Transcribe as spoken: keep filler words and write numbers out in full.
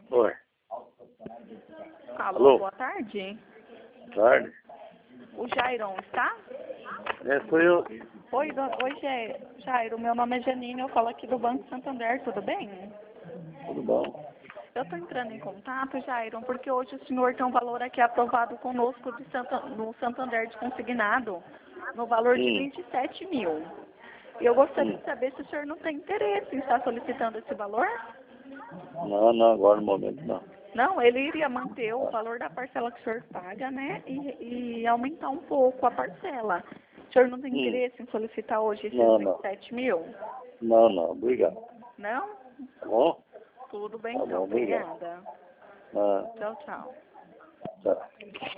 Oi. Alô, Alô? boa tarde. Tarde. O Jairon está? É, sou eu. Oi, do... Oi, Ja- Jairo. Meu nome é Janine, eu falo aqui do Banco Santander, tudo bem? Tudo bom? Eu estou entrando em contato, Jairon, porque hoje o senhor tem um valor aqui aprovado conosco de Santa... no Santander de consignado, no valor de Hum, vinte e sete mil. E eu gostaria hum. de saber se o senhor não tem interesse em estar solicitando esse valor? Não, não, agora no momento não. Não, ele iria manter o valor da parcela que o senhor paga, né? E, e aumentar um pouco a parcela. O senhor não tem Hum. interesse em solicitar hoje esses Não, vinte não. e sete mil? Não, não. Obrigado. Não? Tá bom? Tudo bem Tá bom, então, obrigado. obrigada. Ah, Tchau, tchau. tchau.